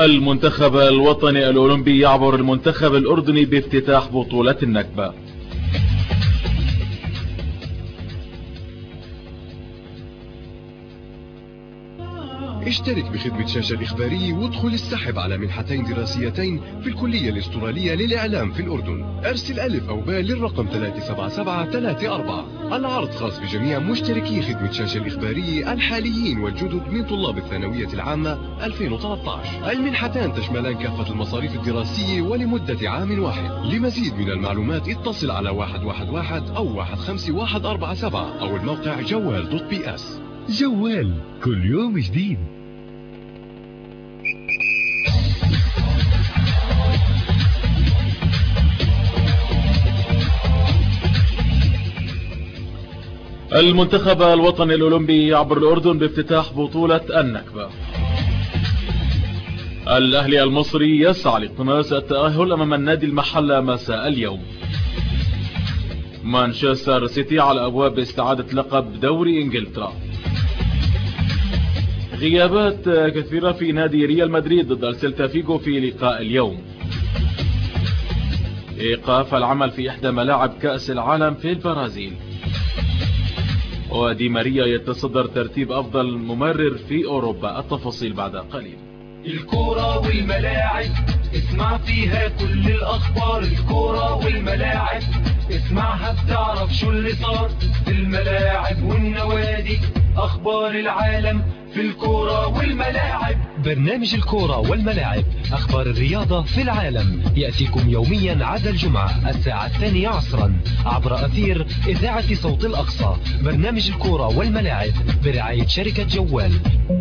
المنتخب الوطني الأولمبي يعبر المنتخب الأردني بافتتاح بطولة النكبة. اشترك بخدمة شاشة الإخبارية وادخل السحب على منحتين دراسيتين في الكلية الأسترالية للإعلام في الأردن. أرسل ألف أو باء للرقم 37734. العرض خاص بجميع مشتركي خدمة شاشة الإخبارية الحاليين والجدد من طلاب الثانوية العامة 2013. المنحتان تشملان كافة المصاريف الدراسية ولمدة عام واحد. لمزيد من المعلومات اتصل على 111 أو 15147 أو الموقع جوال.bs. جوال، كل يوم جديد. المنتخب الوطني الأولمبي يعبر الأردن بافتتاح بطولة النكبة. الأهلي المصري يسعى لاقتناص التأهل أمام النادي المحلة مساء اليوم. مانشستر سيتي على أبواب استعادة لقب دوري إنجلترا. غيابات كثيرة في نادي ريال مدريد ضد سيلتا فيغو في لقاء اليوم. إيقاف العمل في إحدى ملاعب كأس العالم في البرازيل. ودي ماريا يتصدر ترتيب أفضل ممرر في أوروبا. التفاصيل بعد قليل. الكرة والملاعب اسمع فيها كل الأخبار. الكرة والملاعب اسمعها بتعرف شو اللي صار في الملاعب والنوادي. أخبار العالم في الكرة والملاعب. برنامج الكرة والملاعب، أخبار الرياضة في العالم، يأتيكم يوميا عدا الجمعة الساعة 2 عصرا عبر أثير إذاعة صوت الأقصى. برنامج الكرة والملاعب برعاية شركة جوال.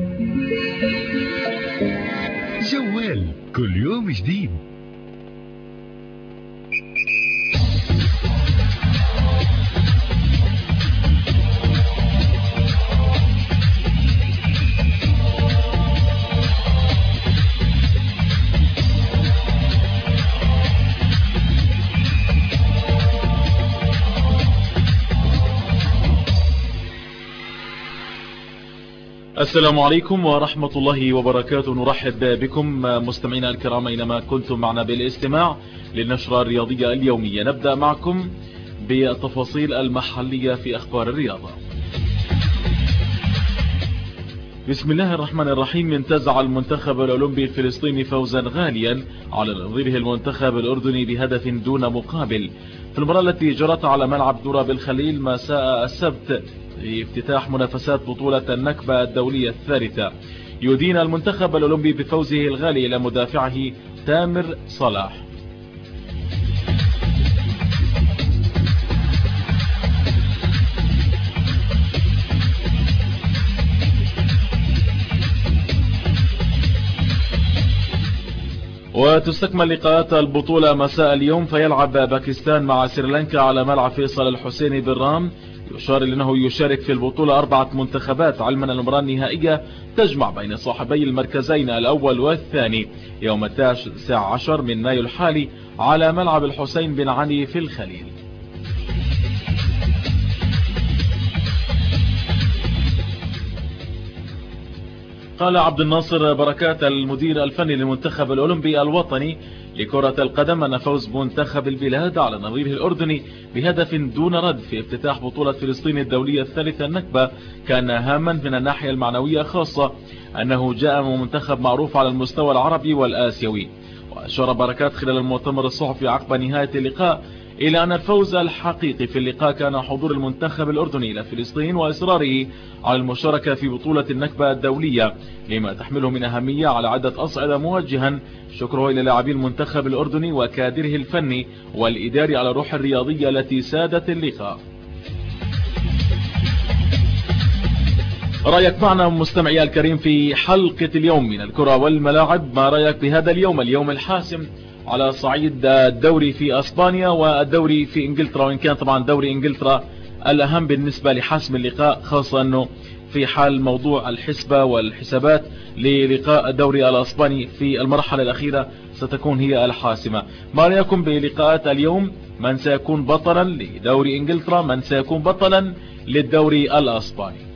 جوال، كل يوم جديد. السلام عليكم ورحمة الله وبركاته. نرحب بكم مستمعينا الكرام أينما كنتم معنا بالاستماع للنشرة الرياضية اليومية. نبدأ معكم بالتفاصيل المحلية في أخبار الرياضة. بسم الله الرحمن الرحيم. انتزع المنتخب الأولمبي الفلسطيني فوزا غاليا على نظيره المنتخب الأردني بهدف دون مقابل في المباراة التي جرت على ملعب دورة بالخليل مساء السبت في افتتاح منافسات بطولة النكبة الدولية الثالثة. يدين المنتخب الأولمبي بفوزه الغالي إلى مدافعه تامر صلاح. وتستكمل لقاءات البطولة مساء اليوم، فيلعب باكستان مع سريلانكا على ملعب فيصل الحسيني بالرام. يشار لأنه يشارك في البطولة 4 منتخبات، علما أن المباراة النهائية تجمع بين صاحبي المركزين الأول والثاني يوم 19 من مايو الحالي على ملعب الحسين بن علي في الخليل. قال عبد الناصر بركات المدير الفني للمنتخب الأولمبي الوطني لكرة القدم أن فوز منتخب البلاد على نظيره الأردني بهدف دون رد في افتتاح بطولة فلسطين الدولية الثالثة النكبة كان هاما من الناحية المعنوية، خاصة أنه جاء من منتخب معروف على المستوى العربي والآسيوي. وأشار بركات خلال المؤتمر الصحفي عقب نهاية اللقاء إلى أن الفوز الحقيقي في اللقاء كان حضور المنتخب الأردني إلى فلسطين وإصراره على المشاركة في بطولة النكبة الدولية لما تحمله من أهمية على عدة أصعدة، موجها شكره إلى لاعبي المنتخب الأردني وكادره الفني والإداري على الروح الرياضية التي سادت اللقاء. رأيك معنا مستمعي الكريم في حلقة اليوم من الكرة والملاعب. ما رأيك بهذا اليوم الحاسم على صعيد الدوري في اسبانيا والدوري في انجلترا، وان كان طبعا دوري انجلترا الاهم بالنسبة لحسم اللقاء، خاصة انه في حال موضوع الحسبة والحسابات للقاء الدوري الاسباني في المرحلة الاخيرة ستكون هي الحاسمة. ما رأيكم بلقاءات اليوم؟ من سيكون بطلا لدوري انجلترا؟ من سيكون بطلا للدوري الاسباني؟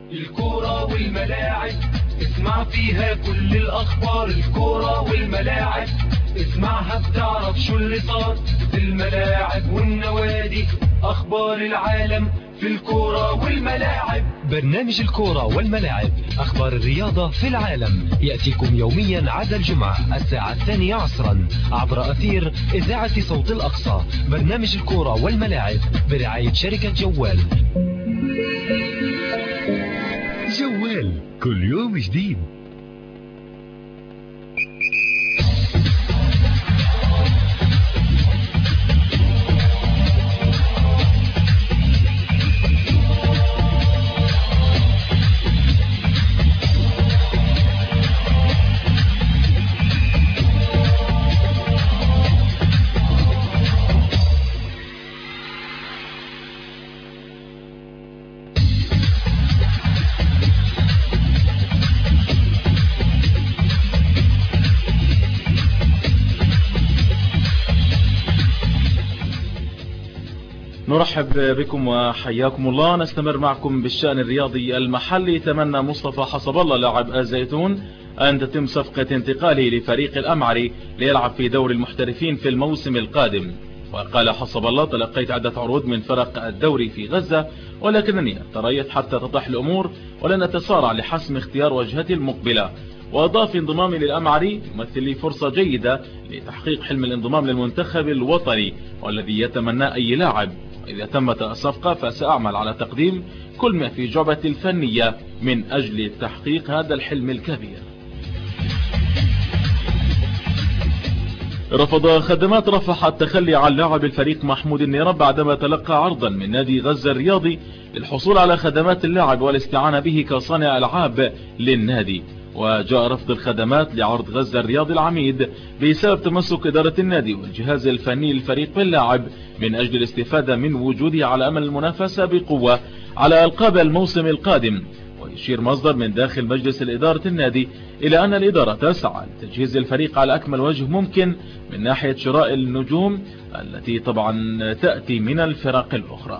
الكورة والملاعب اسمع فيها كل الأخبار. الكورة والملاعب اسمعها بتعرف شو اللي صار في الملاعب والنوادي. أخبار العالم في الكورة والملاعب. برنامج الكورة والملاعب، أخبار الرياضة في العالم، يأتيكم يوميا عدا الجمعة الساعة 2 عصرا عبر أثير إذاعة صوت الأقصى. برنامج الكورة والملاعب برعاية شركة جوال. جوال كل يوم جديد. نرحب بكم وحياكم الله. نستمر معكم بالشأن الرياضي المحلي. تمنى مصطفى حسب الله لاعب الزيتون أن تتم صفقة انتقاله لفريق الأمعري ليلعب في دوري المحترفين في الموسم القادم. وقال حسب الله: تلقيت عدة عروض من فرق الدوري في غزة، ولكنني تريث حتى تتضح الأمور ولن أتسارع لحسم اختيار وجهتي المقبلة. وأضاف: انضمامي للأمعري يمثل لي فرصة جيدة لتحقيق حلم الانضمام للمنتخب الوطني والذي يتمنى أي لاعب. إذا تمت الصفقة فسأعمل على تقديم كل ما في جعبتي الفنية من أجل تحقيق هذا الحلم الكبير. رفض خدمات رفح التخلي عن لاعب الفريق محمود النيرب بعدما تلقى عرضا من نادي غزة الرياضي للحصول على خدمات اللاعب والاستعانة به كصانع ألعاب للنادي. وجاء رفض الخدمات لعرض غزة الرياضي العميد بسبب تمسك إدارة النادي والجهاز الفني للفريق باللاعب من أجل الاستفادة من وجوده على أمل المنافسة بقوة على ألقاب الموسم القادم. ويشير مصدر من داخل مجلس الإدارة النادي إلى أن الإدارة تسعى لتجهيز الفريق على أكمل وجه ممكن من ناحية شراء النجوم التي طبعا تأتي من الفرق الأخرى.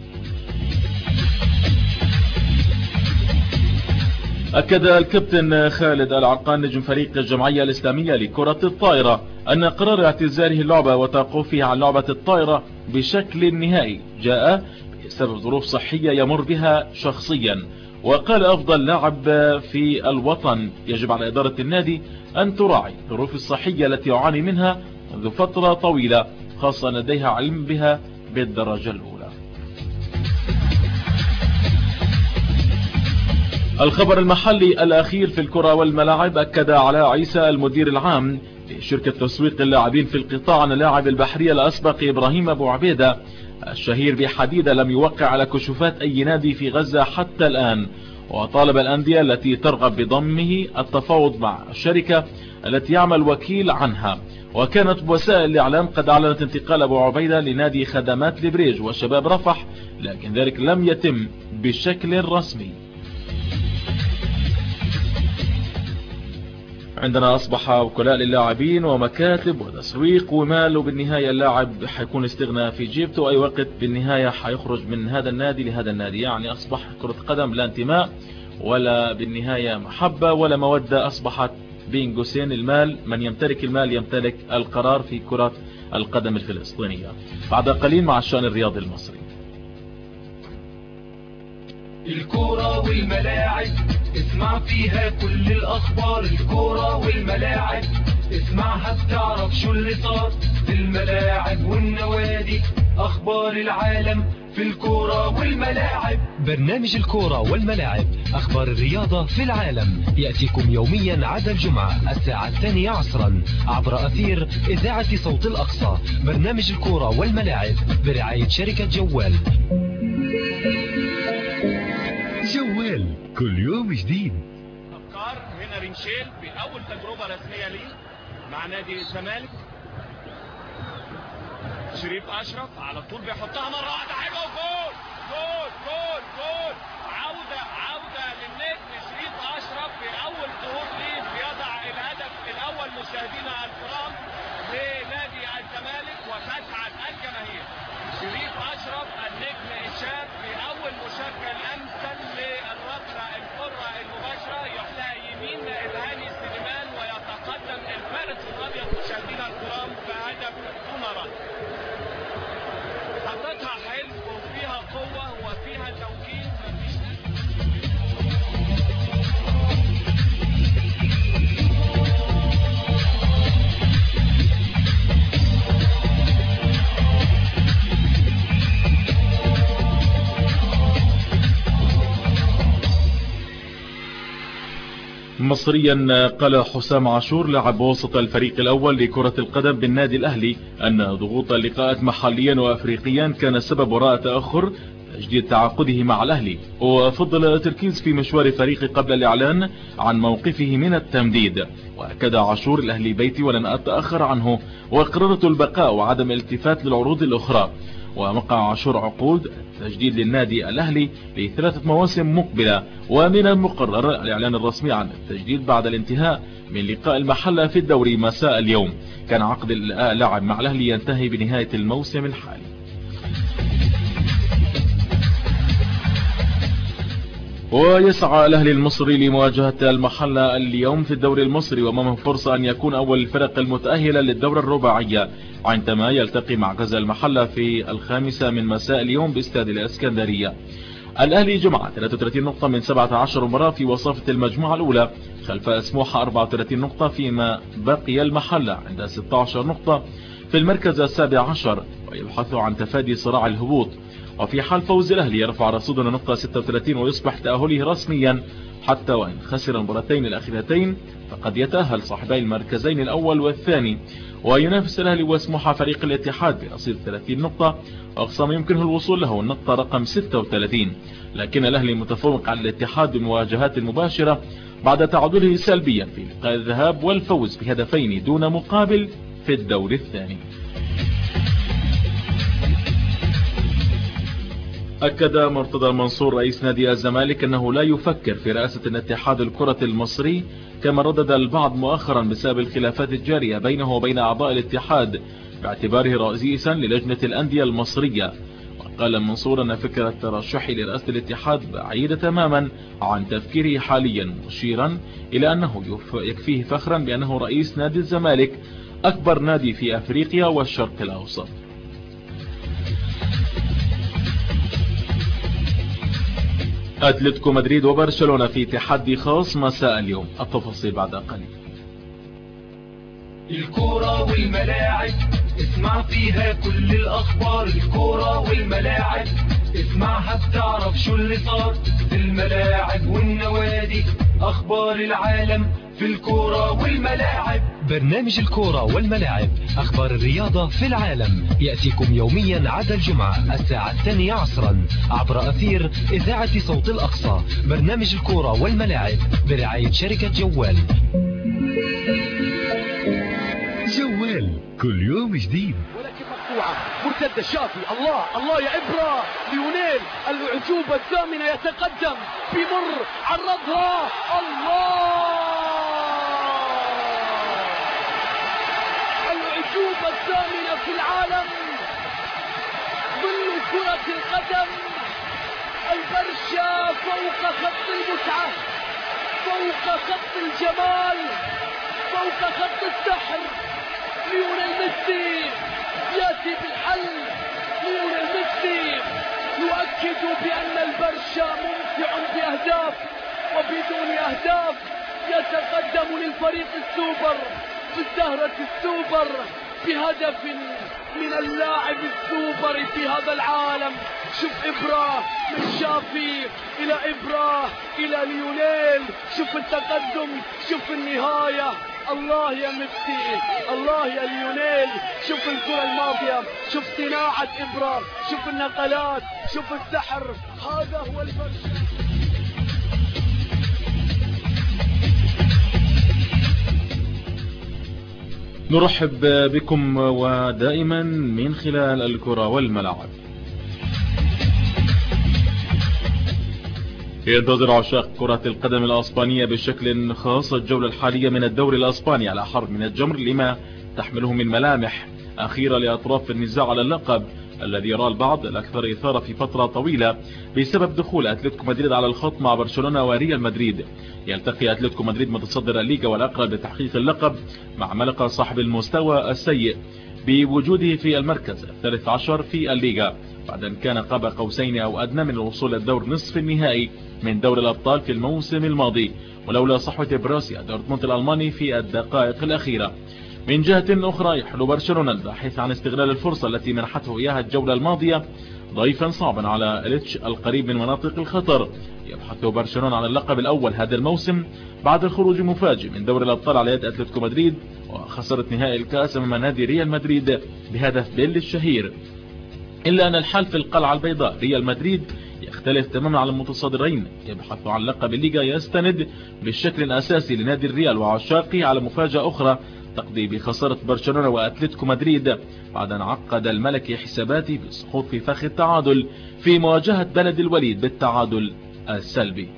أكد الكابتن خالد العرقان نجم فريق الجمعية الإسلامية لكرة الطائرة أن قرار اعتزاله اللعبة وتوقفه عن لعبة الطائرة بشكل نهائي جاء بسبب ظروف صحية يمر بها شخصيا. وقال: أفضل لاعب في الوطن يجب على إدارة النادي أن تراعي الظروف الصحية التي يعاني منها منذ فترة طويلة، خاصة لديها علم بها بالدرجة الأولى. الخبر المحلي الأخير في الكرة والملاعب: أكد علاء عيسى المدير العام لشركة تسويق اللاعبين في القطاع أن لاعب البحرية الأسبق إبراهيم أبو عبيدة الشهير بحديدة لم يوقع على كشوفات أي نادي في غزة حتى الآن. وطالب الأندية التي ترغب بضمه التفاوض مع الشركة التي يعمل وكيل عنها. وكانت وسائل الإعلام قد أعلنت انتقال أبو عبيدة لنادي خدمات لبريج وشباب رفح، لكن ذلك لم يتم بشكل رسمي. عندنا أصبح وكلاء للاعبين ومكاتب وتسويق ومال، وبالنهاية اللاعب حيكون استغنى في جيبته أي وقت بالنهاية حيخرج من هذا النادي لهذا النادي. يعني أصبح كرة قدم لا انتماء ولا بالنهاية محبة ولا مودة، أصبحت بين قوسين المال، من يمتلك المال يمتلك القرار في كرة القدم الفلسطينية. بعد قليل مع الشأن الرياضي المصري. الكورة والملاعب اسمع فيها كل الأخبار. الكورة والملاعب اسمعها بتعرف شو اللي صار في الملاعب والنوادي. أخبار العالم في الكورة والملاعب. برنامج الكورة والملاعب، أخبار الرياضة في العالم، يأتيكم يوميا عدا الجمعة الساعة 2 عصرا عبر أثير إذاعة صوت الأقصى. برنامج الكورة والملاعب برعاية شركة جوال. جوال كل يوم جديد. أفكار هنا رينشيل بأول تجربة رسمية ليه مع نادي الزمالك. شريف أشرف على طول بيحطها مرة واحدة حلوة وجول جول جول جول. عودة للنجم شريف أشرف بأول ظهور ليه بيضع الهدف الأول مشاهدينا الكرام لنادي الزمالك وتسعد الجماهير. شريف أشرف النجم الشاب بأول مشاركة الأمثل للركلة مصريا قال حسام عاشور لاعب وسط الفريق الأول لكرة القدم بالنادي الأهلي أن ضغوط اللقاءات محليا وأفريقيا كان السبب وراء تأخر تجديد تعاقده مع الأهلي، وفضل التركيز في مشوار فريقه قبل الإعلان عن موقفه من التمديد. وأكد عاشور الأهلي بيتي ولن أتأخر عنه، وقررت البقاء وعدم الالتفات للعروض الأخرى. ووقع عاشور عقود تجديد للنادي الأهلي ل3 مواسم مقبلة، ومن المقرر الإعلان الرسمي عن التجديد بعد الانتهاء من لقاء المحلة في الدوري مساء اليوم. كان عقد اللاعب مع الأهلي ينتهي بنهاية الموسم الحالي. ويسعى الأهلي المصري لمواجهة المحلة اليوم في الدوري المصري، وأمامه فرصة أن يكون أول الفرق المتأهلة للدورة الرباعية عندما يلتقي مع غزل المحلة في 5 من مساء اليوم باستاد الإسكندرية. الأهلي جمع 33 نقطة من 17 مباراة في وصافة المجموعة الأولى، خلف سموحة 34 نقطة، فيما بقي المحلة عند 16 نقطة في المركز ال17 ويبحث عن تفادي صراع الهبوط. وفي حال فوز الأهلي يرفع رصيدنا نقطة 36 ويصبح تأهله رسميا، حتى وإن خسر المباراتين الأخيرتين فقد يتأهل صاحبي المركزين الأول والثاني. وينافس الأهلي وسموحة فريق الاتحاد برصيد 30 نقطة، وأقصى ما يمكنه الوصول له النقطة رقم 36، لكن الأهلي متفوق على الاتحاد بالمواجهات المباشرة بعد تعادله سلبيا في لقاء الذهاب والفوز بهدفين دون مقابل في الدور الثاني. أكد مرتضى المنصور رئيس نادي الزمالك أنه لا يفكر في رئاسة الاتحاد الكرة المصري كما ردد البعض مؤخرا بسبب الخلافات الجارية بينه وبين أعضاء الاتحاد باعتباره رئيسا للجنة الأندية المصرية. وقال المنصور أن فكرة ترشحه لرئاسة الاتحاد بعيدة تماما عن تفكيره حاليا، مشيرا إلى أنه يكفيه فخرا بأنه رئيس نادي الزمالك أكبر نادي في أفريقيا والشرق الأوسط. أتلتيكو مدريد وبرشلونة في تحدي خاص مساء اليوم، التفاصيل بعد قليل. الكورة والملاعب اسمع فيها كل الأخبار، الكورة والملاعب اسمعها بتعرف شو اللي صار في الملاعب والنوادي، أخبار العالم في الكورة والملاعب. برنامج الكورة والملاعب، أخبار الرياضة في العالم، يأتيكم يوميا عدا الجمعة الساعة 2 عصرا عبر أثير إذاعة صوت الأقصى. برنامج الكورة والملاعب برعاية شركة جوال. جوال كل يوم جديد. ولكن مقطوعة مرتدة شافي، الله الله يا إبرة، ليونيل الأعجوبة الثامنة يتقدم، بمر عرضها، الله الأعجوبة الثامنة في العالم، ظل كرة القدم، البرشا فوق خط المتعة، فوق خط الجمال، فوق خط السحر. ليونيل ميسي يأتي بالحل، ليونيل ميسي يؤكد بأن البرشا ممتع بأهداف، وبدون أهداف يتقدم للفريق السوبر في الزهرة السوبر بهدف من اللاعب السوبر في هذا العالم. شوف إبرة من شافي إلى إبرة إلى ليونيل، شوف التقدم، شوف النهاية. الله يا ميسي، الله يا ليونيل، شوف الكرة الماضية، شوف صناعة إبرة، شوف النقلات، شوف السحر. هذا هو البرشا. نرحب بكم ودائما من خلال الكرة والملاعب. ينتظر عشاق كرة القدم الأسبانية بشكل خاص الجولة الحالية من الدوري الأسباني على حرب من الجمر لما تحمله من ملامح أخيرة لأطراف النزاع على اللقب الذي يرى البعض الأكثر إثارة في فترة طويلة بسبب دخول أتلتيكو مدريد على الخط مع برشلونة وريال مدريد. يلتقي أتلتيكو مدريد متصدر الليغا والأقرب لتحقيق اللقب مع ملقا صاحب المستوى السيء بوجوده في المركز 13 في الليغا بعد أن كان قاب قوسين أو أدنى من الوصول للدور نصف النهائي من دوري الأبطال في الموسم الماضي، ولولا صحوة بروسيا دورتموند الألماني في الدقائق الأخيرة. من جهة أخرى يحلو برشلونة الباحث عن استغلال الفرصة التي منحته إياها الجولة الماضية ضيفا صعبا على إليتش القريب من مناطق الخطر. يبحث برشلونة عن اللقب الأول هذا الموسم بعد الخروج مفاجئ من دوري الأبطال على يد أتلتيكو مدريد، وخسرت نهائي الكأس أمام نادي ريال مدريد بهدف بيل الشهير. إلا أن الحال في القلعة البيضاء ريال مدريد يختلف تماما على المتصدرين. يبحث عن لقب الليغا يستند بالشكل الأساسي لنادي الريال وعشاقه على مفاجأة أخرى تقضي بخسارة برشلونة وأتلتيكو مدريد بعد أن عقد الملكي حساباته بالسقوط في فخ التعادل في مواجهة بلد الوليد بالتعادل السلبي.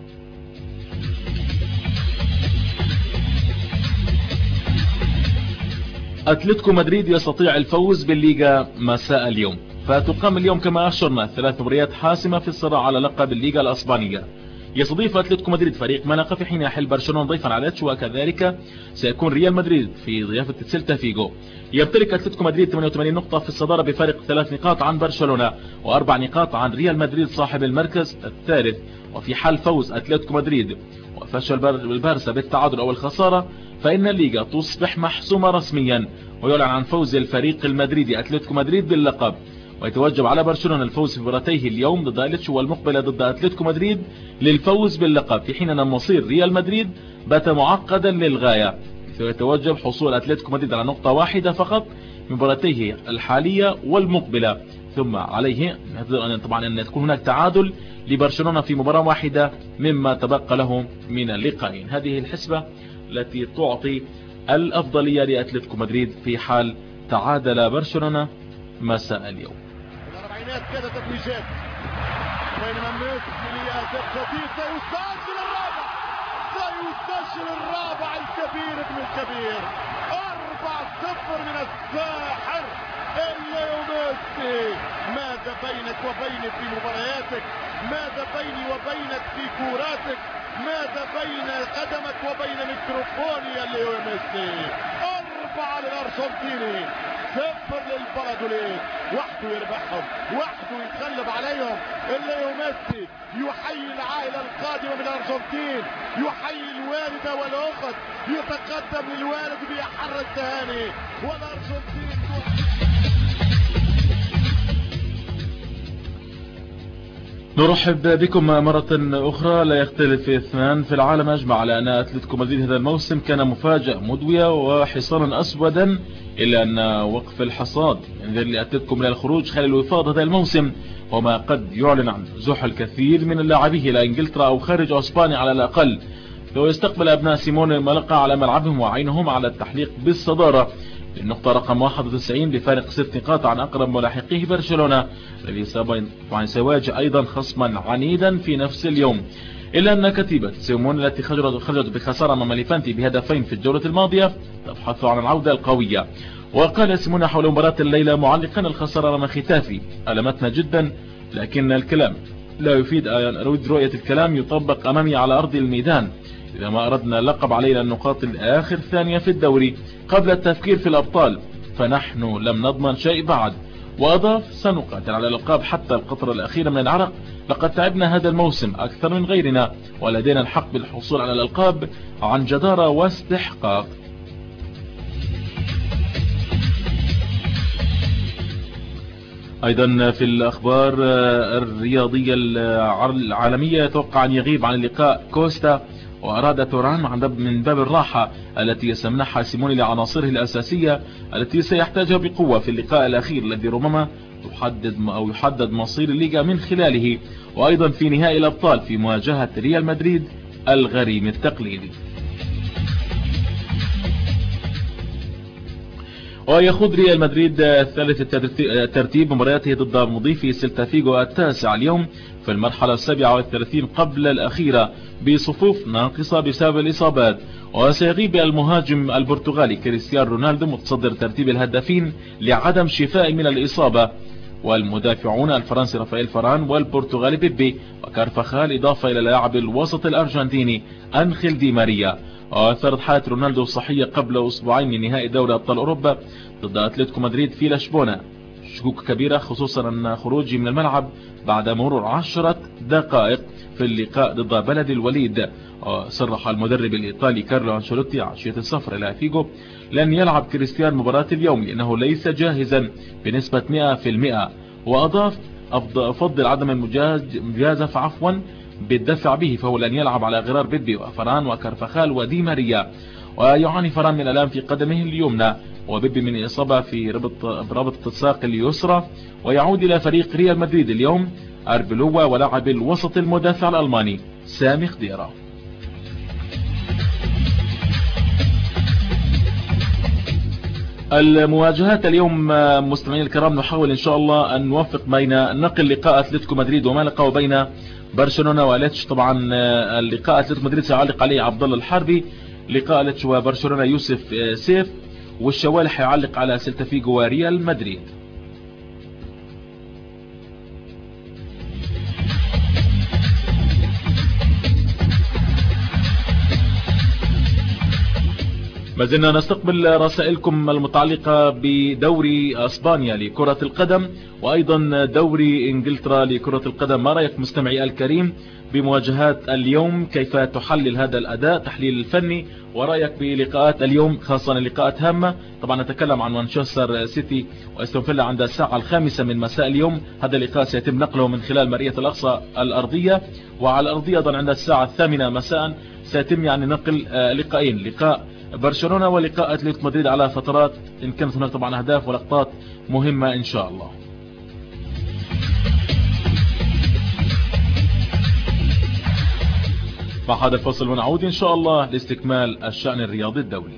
أتلتيكو مدريد يستطيع الفوز بالليغا مساء اليوم، فتقام اليوم كما أشرنا 3 مباريات حاسمة في الصراع على لقب الليغا الأسبانية. يستضيف أتلتيكو مدريد فريق ملقا في حين يحل برشلونة ضيفا على إليتش، وكذلك سيكون ريال مدريد في ضيافة سيلتا فيغو. يمتلك أتلتيكو مدريد 88 نقطة في الصدارة بفارق 3 نقاط عن برشلونة و4 نقاط عن ريال مدريد صاحب المركز الثالث. وفي حال فوز أتلتيكو مدريد وفشل البارسا بالتعادل أو الخسارة فإن الليغا تصبح محسومة رسميا، ويعلن عن فوز الفريق المدريدي أتلتيكو مدريد باللقب، ويتوجب على برشلونة الفوز في مباراتيه اليوم ضد إليتش والمقبلة ضد أتلتيكو مدريد للفوز باللقب، في حين أن مصير ريال مدريد بات معقدا للغاية، سيتوجب حصول أتلتيكو مدريد على نقطة واحدة فقط من مباراتيه الحالية والمقبلة، ثم عليه طبعا أن تكون هناك تعادل لبرشلونة في مباراة واحدة مما تبقى له من اللقاءين. هذه الحسبة التي تعطي الأفضلية لأتلتيكو مدريد في حال تعادل برشلونة مساء اليوم. الأربعينات كده تتويجات بينما ميسي هدف جديد سيسجل الرابع الكبير ابن الكبير 4-0 من الساحر ليو ميسي. ماذا بينك وبيني في مبارياتك؟ ماذا بيني وبينك في كوراتك؟ ماذا بين قدمك وبين ميكروفوني يا ليو ميسي؟ 4 للأرجنتيني 0 للبرازيل، وحده يربحهم، وحده يتغلب عليهم. ليو ميسي يحيي العائلة القادمة من الأرجنتين، يحيي الوالدة والأخت، يتقدم للوالد بأحر التهاني، والأرجنتين نرحب بكم مرة أخرى. لا يختلف اثنان في العالم أجمع على أن أتلتيكو مدريد هذا الموسم كان مفاجأة مدوية وحصانا أسودا، إلا أن وقف الحصاد ينذر لأتلتيكو من الخروج خلال الوفاض هذا الموسم، وما قد يعلن عن زحل الكثير من اللاعبيه إلى إنجلترا أو خارج أسبانيا على الأقل. لو يستقبل أبناء سيمون الملقا على ملعبهم وعينهم على التحليق بالصدارة للنقطة رقم 91 بفارق 6 نقاط عن أقرب ملاحقيه برشلونة، الذي سيواجه أيضا خصما عنيدا في نفس اليوم. إلا أن كتيبة سيمون التي خرجت بخسارة أمام ليفانتي بهدفين في الجولة الماضية تبحث عن العودة القوية. وقال سيمون حول مباراة الليلة معلقا الخسارة أمام ختافي: ألمتنا جدا، لكن الكلام لا يفيد، أريد رؤية الكلام يطبق أمامي على أرض الميدان. إذا ما أردنا اللقب علينا النقاط الآخر ثانية في الدوري قبل التفكير في الأبطال، فنحن لم نضمن شيء بعد. وأضاف: سنقاتل على الألقاب حتى القطرة الأخيرة من العرق، لقد تعبنا هذا الموسم أكثر من غيرنا، ولدينا الحق بالحصول على الألقاب عن جدارة واستحقاق. أيضا في الأخبار الرياضية العالمية، يتوقع أن يغيب عن اللقاء كوستا، وأراد توران من باب الراحة التي سمنحها سيموني لعناصره الأساسية التي سيحتاجها بقوة في اللقاء الأخير الذي ربما يحدد مصير الليغا من خلاله، وأيضا في نهائي الأبطال في مواجهة ريال مدريد الغريم التقليدي. ويخوض ريال مدريد ثالث ترتيب مبارياته ضد مضيفي سيلتا فيغو التاسع اليوم في المرحلة 37 قبل الأخيرة بصفوف ناقصة بسبب الإصابات. وسيغيب المهاجم البرتغالي كريستيانو رونالدو متصدر ترتيب الهدافين لعدم شفاء من الإصابة، والمدافعون الفرنسي رافائيل فاران والبرتغالي بيبي وكارفاخال، إضافة إلى لاعب الوسط الأرجنتيني أنخيل دي ماريا. وأثرت حالة رونالدو الصحية قبل أسبوعين من نهائي دوري أبطال أوروبا ضد أتلتيكو مدريد في لشبونة شكوك كبيرة، خصوصا أن خروجه من الملعب بعد مرور 10 دقائق في اللقاء ضد بلد الوليد. صرح المدرب الإيطالي كارلو أنشيلوتي عشية السفر إلى فيغو لن يلعب كريستيان مباراة اليوم لأنه ليس جاهزا بنسبة 100%. وأضاف: أفضل عدم المجازفة بالدفع به، فهو لن يلعب على غرار بيبي وفران وكرفخال ودي ماريا. ويعاني فران من الآم في قدمه اليمنى، وبيبي من إصابة في ربط الساق اليسرى. ويعود إلى فريق ريال مدريد اليوم أربلوا ولاعب الوسط المدافع الألماني سامي خضيرة. المواجهات اليوم مستمعين الكرام، نحاول إن شاء الله أن نوفق بين نقل لقاء أتلتيكو مدريد ومالقا وبين برشلونة واليتش. طبعا اللقاء أتلتيكو مدريد سيعلق عليه عبد الله الحربي، لقاء اليتش وبرشلونة يوسف سيف، والشوالح يعلق على سيلتا فيجو وريال مدريد. ما زلنا نستقبل رسائلكم المتعلقة بدوري اسبانيا لكرة القدم وايضا دوري انجلترا لكرة القدم. ما رأيك مستمعي الكريم بمواجهات اليوم؟ كيف تحلل هذا الاداء تحليل الفني؟ ورأيك بلقاءات اليوم خاصة لقاءات هامة؟ طبعا نتكلم عن مانشستر سيتي واستون فيلا عند الساعة 5 من مساء اليوم. هذا اللقاء سيتم نقله من خلال مرئية الأقصى الأرضية، وعلى الأرضية أيضا عند الساعة 8 مساء سيتم نقل لقاءين، لقاء برشلونة ولقاء أتلتيكو مدريد على فترات، إن كانت هناك طبعا أهداف ولقطات مهمة إن شاء الله. بعد الفصل ونعود إن شاء الله لاستكمال الشأن الرياضي الدولي.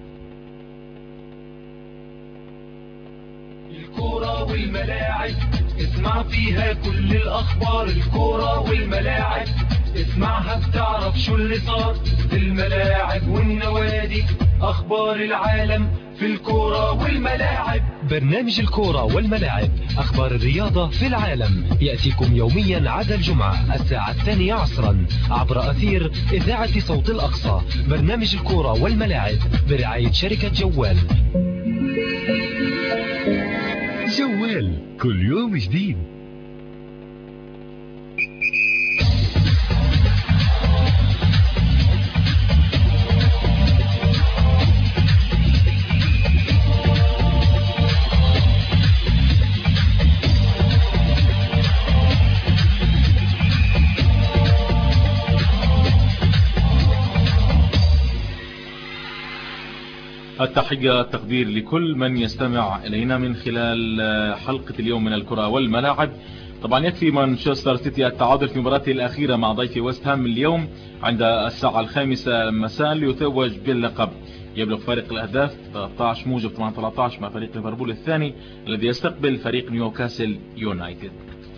الكرة والملاعب اسمع فيها كل الأخبار، الكرة والملاعب اسمعها بتعرف شو اللي صار في الملاعب والنوادي، أخبار العالم في الكرة والملاعب. برنامج الكرة والملاعب، أخبار الرياضة في العالم، يأتيكم يوميا عدا الجمعة الساعة 2 عصرا عبر أثير إذاعة صوت الأقصى. برنامج الكرة والملاعب برعاية شركة جوال. جوال كل يوم جديد. التحية التقدير لكل من يستمع إلينا من خلال حلقة اليوم من الكرة والملاعب. طبعا يكفي مانشستر سيتي التعادل في مباراته الأخيرة مع ضيف ويست هام اليوم عند الساعة 5 مساء ليتوج باللقب. يبلغ فارق الأهداف 13 موجب 13 مع فريق ليفربول الثاني الذي يستقبل فريق نيوكاسل يونايتد.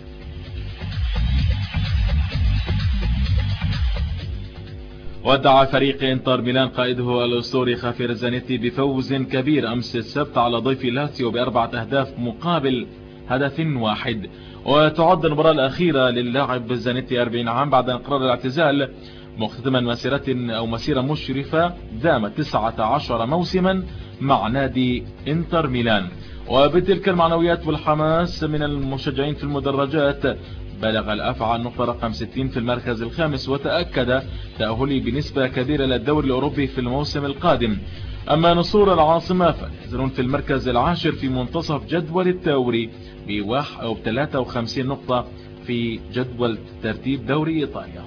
ودع فريق انتر ميلان قائده الأسطوري خافير زانيتي بفوز كبير أمس السبت على ضيف لاتسيو ب4 أهداف مقابل هدف واحد. وتعد المباراة الأخيرة للاعب زانيتي 40 عام بعد أن قرر الاعتزال، مختتما مسيرة مشرفة دامت 19 موسما مع نادي انتر ميلان. وبتلك المعنويات والحماس من المشجعين في المدرجات بلغ الأفعى النقطة رقم 60 في المركز الخامس، وتأكد تأهله بنسبة كبيرة للدوري الأوروبي في الموسم القادم. أما نصور العاصمة فينزلون في المركز العاشر في منتصف جدول الدوري ب53 نقطة في جدول ترتيب دوري إيطاليا.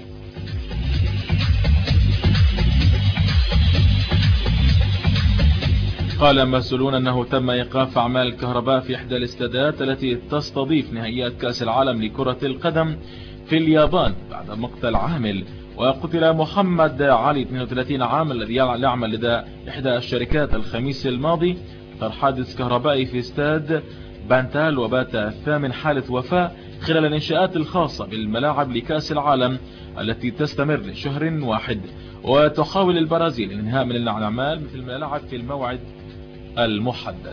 قال مسؤولون أنه تم إيقاف أعمال الكهرباء في إحدى الاستادات التي تستضيف نهائيات كأس العالم لكرة القدم في اليابان بعد مقتل عامل. وقتل محمد علي 32 عام الذي يعمل لدى إحدى الشركات الخميس الماضي في حادث كهربائي في استاد بانتال، وبات 8 حالة وفاة خلال الإنشاءات الخاصة بالملاعب لكأس العالم التي تستمر لشهر واحد. وتحاول البرازيل الانهاء من الأعمال مثل الملاعب في الموعد المحدد.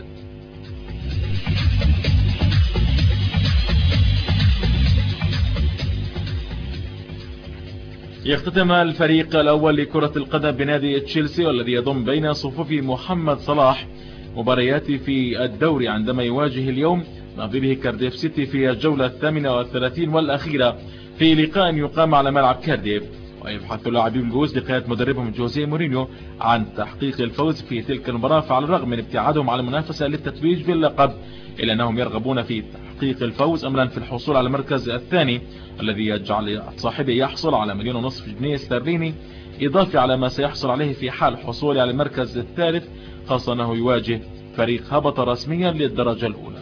يختتم الفريق الأول لكرة القدم بنادي تشيلسي والذي يضم بين صفوفه محمد صلاح مبارياته في الدوري عندما يواجه اليوم نظيره كارديف سيتي في الجولة 38 والأخيرة في لقاء يقام على ملعب كارديف. ويبحث لاعبي الجوز لقيادة مدربهم جوزيه مورينيو عن تحقيق الفوز في تلك المباراة، فعلى الرغم من ابتعادهم عن المنافسة للتتويج باللقب إلا أنهم يرغبون في تحقيق الفوز أملا في الحصول على المركز الثاني الذي يجعل صاحبه يحصل على 1.5 مليون جنيه استرليني، إضافة على ما سيحصل عليه في حال حصوله على المركز الثالث، خاصة أنه يواجه فريق هبط رسميا للدرجة الأولى.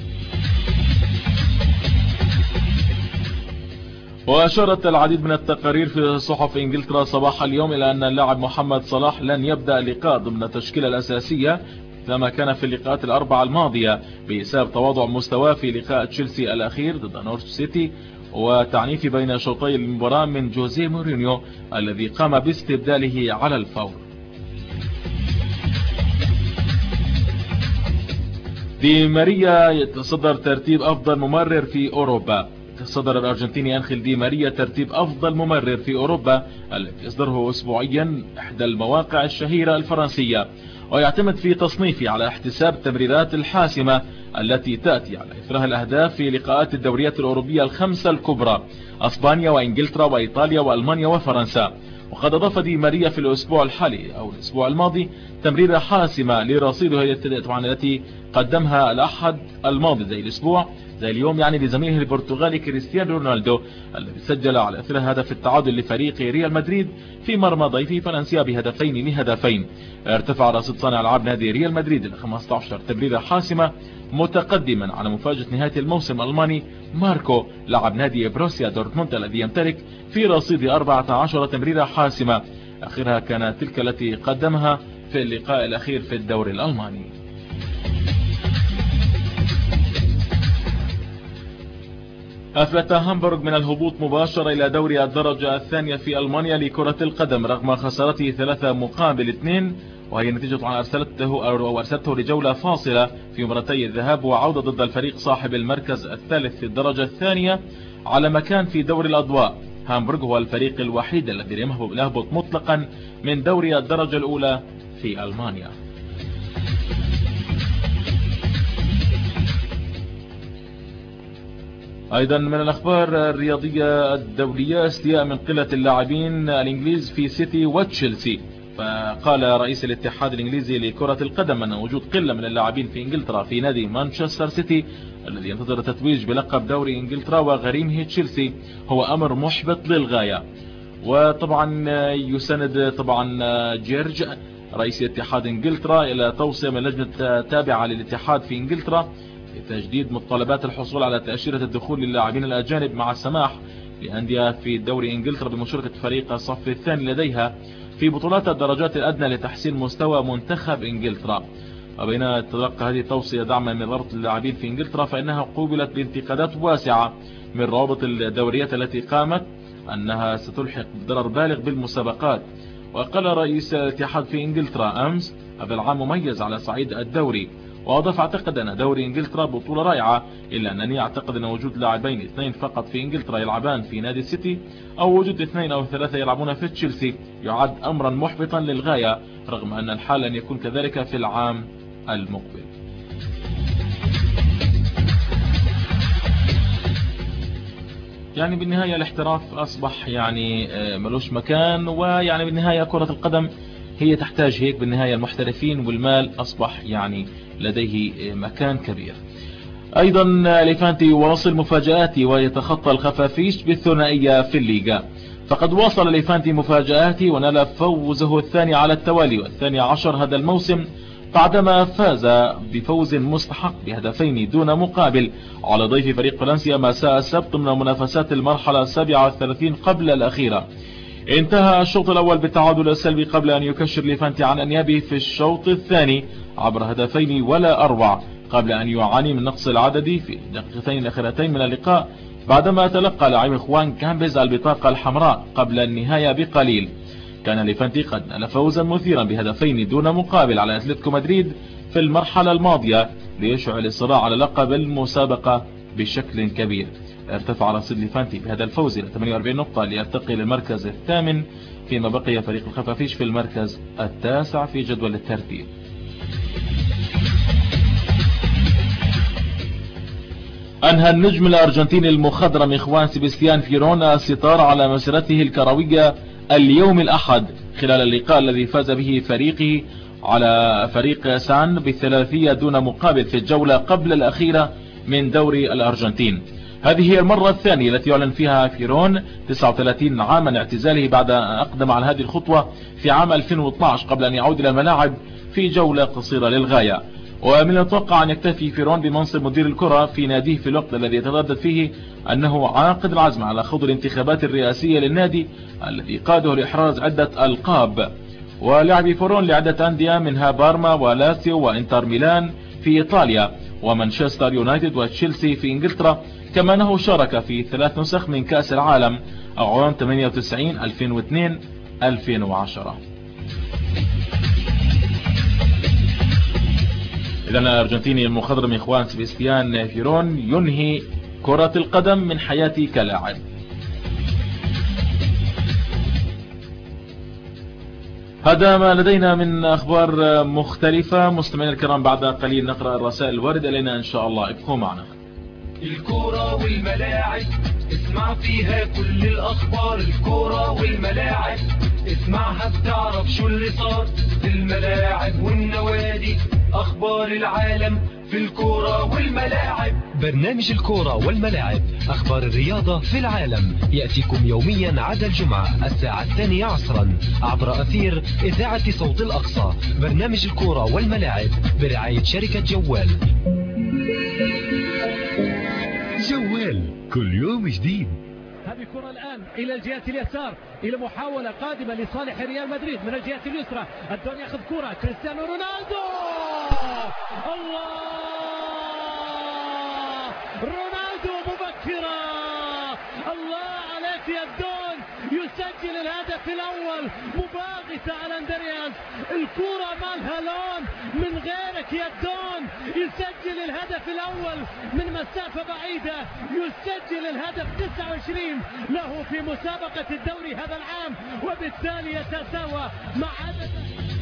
وأشارت العديد من التقارير في صحف إنجلترا صباح اليوم إلى أن اللاعب محمد صلاح لن يبدأ اللقاء ضمن التشكيلة الأساسية كما كان في اللقاءات الأربعة الماضية بسبب تواضع مستواه في لقاء تشيلسي الأخير ضد نورث سيتي وتعنيف بين شوطي المباراة من جوزيه مورينيو الذي قام باستبداله على الفور. دي ماريا يتصدر ترتيب أفضل ممرر في أوروبا. تصدر الأرجنتيني أنخيل دي ماريا ترتيب أفضل ممرر في أوروبا الذي يصدره أسبوعيا إحدى المواقع الشهيرة الفرنسية، ويعتمد في تصنيفه على احتساب التمريرات الحاسمة التي تأتي على إثرها الأهداف في لقاءات الدوريات الأوروبية الخمسة الكبرى: أسبانيا وإنجلترا وإيطاليا وألمانيا وفرنسا. وقد أضاف دي ماريا في الأسبوع الحالي أو الأسبوع الماضي تمريرة حاسمة لرصيده طبعا التي قدمها الأحد الماضي زي اليوم يعني لزميله البرتغالي كريستيانو رونالدو الذي سجل على أثر هدف التعادل لفريق ريال مدريد في مرمى ضيفه فالنسيا ب2-2. ارتفع رصيد صانع العاب نادي ريال مدريد إلى 15 تمريرة حاسمة، متقدما على مفاجأة نهاية الموسم الألماني ماركو لاعب نادي بروسيا دورتموند الذي يمتلك في رصيد 14 تمريرة حاسمة، آخرها كانت تلك التي قدمها في اللقاء الأخير في الدوري الألماني. أفلت هامبورغ من الهبوط مباشرة إلى دوري الدرجة الثانية في ألمانيا لكرة القدم رغم خسارته 3-2، وهي نتيجة عن أرسلته لجولة فاصلة في مباراتي الذهاب وعودة ضد الفريق صاحب المركز الثالث في الدرجة الثانية على مكان في دوري الأضواء. هامبورغ هو الفريق الوحيد الذي يهبط مطلقا من دوري الدرجة الأولى في ألمانيا. أيضا من الأخبار الرياضية الدولية استياء من قلة اللاعبين الإنجليز في سيتي وتشيلسي. فقال رئيس الاتحاد الإنجليزي لكرة القدم أن وجود قلة من اللاعبين في إنجلترا في نادي مانشستر سيتي الذي ينتظر التتويج بلقب دوري إنجلترا وغريمه تشيلسي هو أمر محبط للغاية. وطبعا يسند جيرج رئيس اتحاد إنجلترا إلى توصية من لجنة تابعة للاتحاد في إنجلترا لتجديد متطلبات الحصول على تأشيرة الدخول للاعبين الأجانب مع السماح لأندية في دوري إنجلترا بمشاركة فريق الصف الثاني لديها في بطولات الدرجات الأدنى لتحسين مستوى منتخب إنجلترا. وبين تلقى هذه التوصية دعما من رابطة اللاعبين في إنجلترا فإنها قوبلت بانتقادات واسعة من روابط الدوريات التي قامت أنها ستلحق ضرر بالغ بالمسابقات. وقال رئيس الاتحاد في إنجلترا أمس: هذا العام مميز على صعيد الدوري. وأضاف: أعتقد أن دوري إنجلترا بطولة رائعة، إلا أنني أعتقد أن وجود لاعبين 2 فقط في إنجلترا يلعبان في نادي السيتي أو وجود 2 أو 3 يلعبون في تشيلسي يعد أمرا محبطا للغاية، رغم أن الحال أن يكون كذلك في العام المقبل. يعني بالنهاية الاحتراف أصبح يعني ملوش مكان، ويعني بالنهاية كرة القدم هي تحتاج هيك بالنهاية المحترفين، والمال أصبح يعني لديه مكان كبير. أيضا ليفانتي يواصل مفاجآته ويتخطى الخفافيش بالثنائية في الليغا. فقد واصل ليفانتي مفاجآته ونال فوزه الثاني على التوالي والثاني عشر هذا الموسم بعدما فاز بفوز مستحق ب2 دون مقابل على ضيف فريق فالنسيا مساء السبت ضمن منافسات المرحلة 37 قبل الأخيرة. انتهى الشوط الأول بالتعادل السلبي قبل أن يكشر ليفانتي عن أنيابه في الشوط الثاني عبر 2 ولا أروع، قبل أن يعاني من نقص العددي في الدقيقتين الأخيرتين من اللقاء بعدما تلقى لاعب خوان كامبيز البطاقة الحمراء قبل النهاية بقليل. كان ليفانتي قد نال فوزا مثيرا ب2 دون مقابل على أتلتيكو مدريد في المرحلة الماضية ليشعل الصراع على لقب المسابقة بشكل كبير. ارتفع رصيد ليفانتي بهذا الفوز إلى 48 نقطة ليرتقي للمركز الثامن، فيما بقي فريق الخفافيش في المركز التاسع في جدول الترتيب. أنهى النجم الأرجنتيني المخضرم خوان سيباستيان فيرونا الستار على مسيرته الكروية اليوم الأحد خلال اللقاء الذي فاز به فريقه على فريق سان ب3 دون مقابل في الجولة قبل الأخيرة من دوري الأرجنتين. هذه هي المرة الثانية التي يعلن فيها فيرون 39 عاما اعتزاله بعد أن أقدم على هذه الخطوة في عام 2012 قبل أن يعود إلى الملاعب في جولة قصيرة للغاية. ومن المتوقع أن يكتفي فيرون بمنصب مدير الكرة في ناديه في الوقت الذي يتردد فيه أنه عاقد العزم على خوض الانتخابات الرئاسية للنادي الذي قاده لإحراز عدة ألقاب. ولعب فيرون لعدة أندية منها بارما ولاتسيو وإنتر ميلان في إيطاليا ومانشستر يونايتد وتشيلسي في إنجلترا، كما أنه شارك في 3 نسخ من كأس العالم أعوام 98 2002 2010. إذن الأرجنتيني المخضرم إخوان سباستيان فيرون ينهي كرة القدم من حياتي كلاعب. هذا ما لدينا من أخبار مختلفة. مستمعينا الكرام، بعد قليل نقرأ الرسائل الواردة إلينا إن شاء الله، ابقوا معنا. الكرة والملاعب اسمع فيها كل الأخبار، الكرة والملاعب اسمعها بتعرف شو اللي صار في الملاعب والنوادي، أخبار العالم في الكرة والملاعب. برنامج الكرة والملاعب، أخبار الرياضة في العالم، يأتيكم يوميا عدا الجمعة الساعة 2 عصرا عبر أثير إذاعة صوت الأقصى. برنامج الكرة والملاعب برعاية شركة جوال. جوال كل يوم جديد. هذه الكرة الآن إلى الجهة اليسار، إلى محاولة قادمة لصالح ريال مدريد من الجهة اليسرى. الدون يأخذ كرة كريستيانو رونالدو، الله، رونالدو مبكرة، الله عليك يا الدون، يسجل الهدف الأول مباغتة على اندرياس. الكرة مالها لون، من غيرك يا الدون يسجل الهدف الأول من مسافة بعيدة، يسجل الهدف 29 له في مسابقة الدوري هذا العام، وبالتالي يتساوى مع عدد.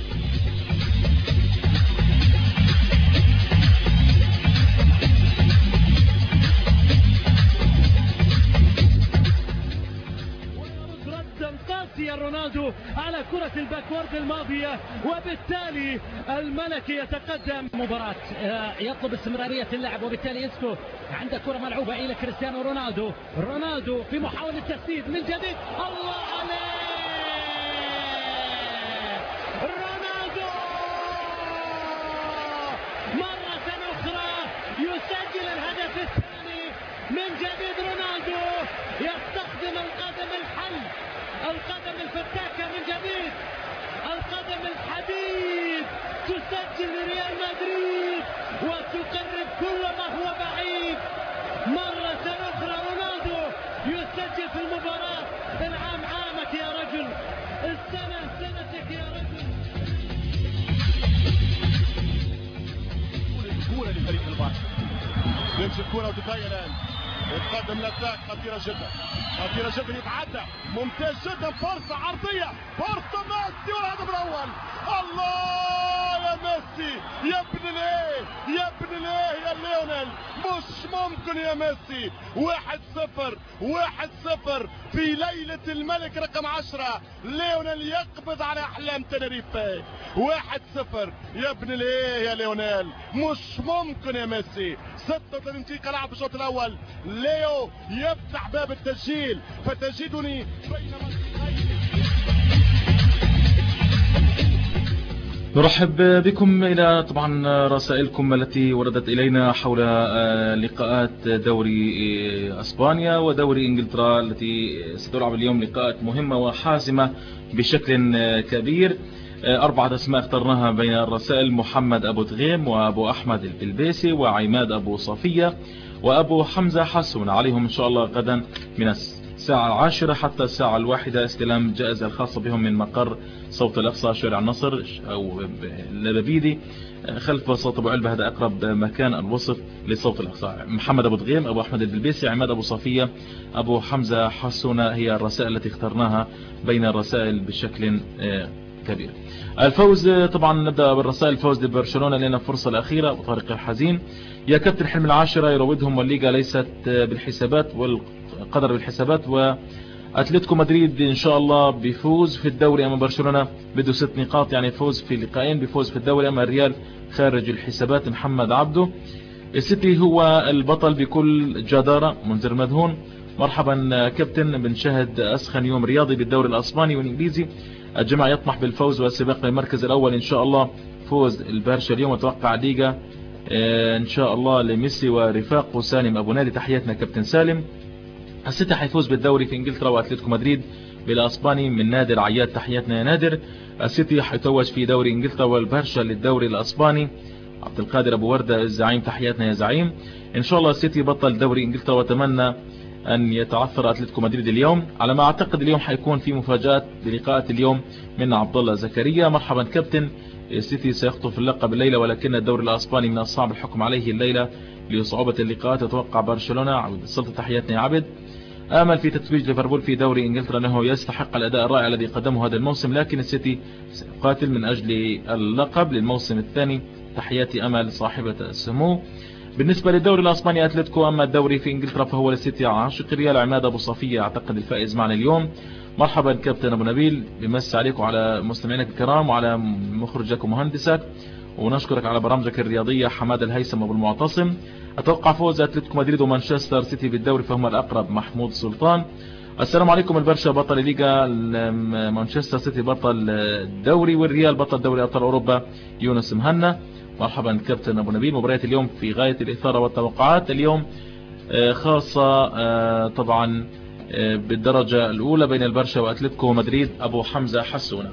قاسيا رونالدو على كرة الباكورد الماضية، وبالتالي الملكي يتقدم مباراة. يطلب استمرارية اللعب، وبالتالي اسكو عنده كرة ملعوبة إلى كريستيانو رونالدو. رونالدو في محاولة تسديد من جديد، الله عليه، رونالدو مرة أخرى يسجل الهدف الثاني من جديد. رونالدو يستخدم القدم الحل، القدم الفتاكة من جديد، القدم الحديد، تسجل لريال مدريد وتقرب كل ما هو بعيد. مرة أخرى رونالدو يسجل في المباراة. العام عامك يا رجل، السنة سنتك يا رجل. كورة لفريق البارسا، يمشي الكورة وتتغير الآن، يتقدم لاتاك خطيرة جدا، خطيرة جدا، يتعدى، ممتاز جدا، فرصة عرضية، فرصة ميسي والهدف الأول. الله يا ميسي، يا ابن الايه، يا ابن الايه يا ليونيل، مش ممكن يا ميسي. 1-0 1-0 في ليلة الملك رقم 10. ليونيل يقبض على أحلام تنريفيه. 1-0 يا ابن الايه يا ليونيل، مش ممكن يا ميسي. 36 دقيقة لعب الشوط الأول، ليو يفتح باب التسجيل، فتجدني بين نرحب بكم إلى طبعا رسائلكم التي وردت إلينا حول لقاءات دوري أسبانيا ودوري إنجلترا التي ستلعب اليوم لقاءات مهمة وحاسمة بشكل كبير. 4 أسماء اخترناها بين الرسائل: محمد أبو دغيم وأبو أحمد البلبيسي وعماد أبو صفية وأبو حمزة حسون، عليهم إن شاء الله غدا من الساعة 10 حتى الساعة 1 استلام جائزة الخاصة بهم من مقر صوت الأقصى شارع النصر أو لبابيدي خلف وسط أبو علبة، هذا أقرب مكان الوصف لصوت الأقصى. محمد أبو دغيم، أبو أحمد البلبيسي، عماد أبو صفية، أبو حمزة حسون هي الرسائل التي اخترناها بين الرسائل بشكل كبير. الفوز طبعا نبدأ بالرسائل. الفوز لبرشلونة لنا الفرصة الأخيرة وطارق الحزين: يا كابتن حلم العاشرة يروضهم والليغا ليست بالحسابات والقدر بالحسابات، وأتلتيكو مدريد إن شاء الله بيفوز في الدوري أما برشلونة بده 6 نقاط، يعني فوز في لقاءين بفوز في الدوري، أما الريال خارج الحسابات. محمد عبده السيتي هو البطل بكل جدارة منذر مذهون. مرحبا كابتن، بنشاهد أسخن يوم رياضي بالدوري الأسباني والإنجليزي. الجمع يطمح بالفوز والسباق للمركز الأول إن شاء الله. فوز البرشا اليوم، أتوقع ليغا إن شاء الله لميسي ورفاق وسالم أبو نادي. تحياتنا كابتن سالم. السيتي حيفوز بالدوري في إنجلترا وأتلتيكو مدريد بالأسباني من نادر عياد. تحياتنا يا نادر. السيتي حيتوج في دوري إنجلترا والبرشا للدوري الأسباني. عبد القادر أبو وردة الزعيم، تحياتنا يا زعيم. إن شاء الله السيتي بطل دوري إنجلترا، وأتمنى أن يتعثر أتلتيكو مدريد اليوم. على ما أعتقد اليوم حيكون في مفاجآت بلقاءات اليوم من عبد الله زكريا. مرحبا كابتن، السيتي سيخطف اللقب الليلة، ولكن الدوري الأسباني من الصعب الحكم عليه الليلة لصعوبة اللقاءات. أتوقع برشلونة. عبد السلطة، تحياتنا يا عبد. آمل في تتويج ليفربول في دوري إنجلترا، أنه يستحق الأداء الرائع الذي قدمه هذا الموسم، لكن السيتي سيقاتل من أجل اللقب للموسم الثاني. تحياتي أمل صاحبة السمو. بالنسبة للدوري الأسباني أتلتيكو، أما الدوري في إنجلترا فهو للسيتي. عاشق ريال عماد أبو صفية أعتقد الفائز معنا اليوم. مرحبا كابتن أبو نبيل، بمس عليك وعلى مستمعينك الكرام وعلى مخرجك ومهندسك، ونشكرك على برامجك الرياضية حماد الهيثم أبو المعتصم. أتوقع فوز أتلتيكو مدريد ومانشستر سيتي بالدوري فهم الأقرب. محمود سلطان. السلام عليكم. البرشا بطل ليغا، مانشستر سيتي بطل الدوري، والريال بطل دوري أبطال أوروبا. يونس مهنا. مرحبا كابتن أبو نبيل. مباريات اليوم في غاية الإثارة والتوقعات. اليوم خاصة طبعا بالدرجة الأولى بين البرشا وأتلتيكو مدريد. أبو حمزة حسونة.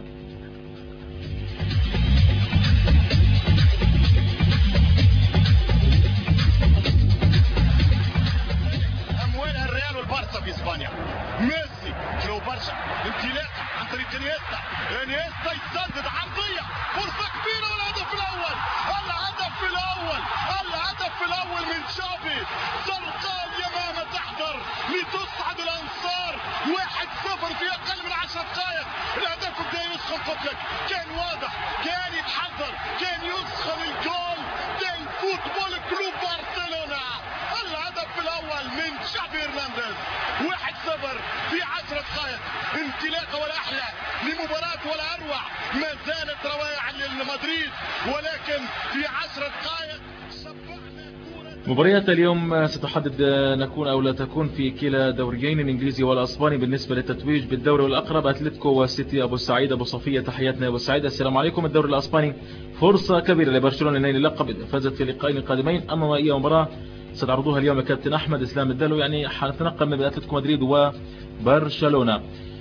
أموال الريال والبارسا في إسبانيا. ميسي شنو برشا انطلاقة عن طريق انيستا يسدد عرضية، فرصة كبيرة والهدف الأول. الهدف الأول من تشافي. زرقاء اليمامة تحضر لتصعد الأنصار. 1-0 في أقل من 10 دقائق. الهدف بدأ يسخن، قلت لك كان واضح، كان يتحضر، كان يسخن الجول ديال فوتبول كلوب برشلونة. الهدف الأول من تشافي هرنانديز. 1-0 في 10 دقائق. انطلاقة ولا أحلى لمباراة ولا أروع. ما زالت روائع لمدريد، ولكن في 10 دقائق مباريات اليوم ستحدد نكون أو لا تكون في كلا دوريين الإنجليزي والأسباني. بالنسبة للتتويج بالدوري والأقرب أتلتيكو والسيتي. أبو سعيد أبو صفية، تحياتنا يا أبو سعيد. السلام عليكم. الدوري الأسباني فرصة كبيرة لبرشلونة لنيل اللقب إذا فازت في اللقاءين القادمين. أما أي مباراة ستعرضوها اليوم كابتن أحمد إسلام الدلو، يعني حنتنقل من أتلتيكو مدريد وبرشلونة.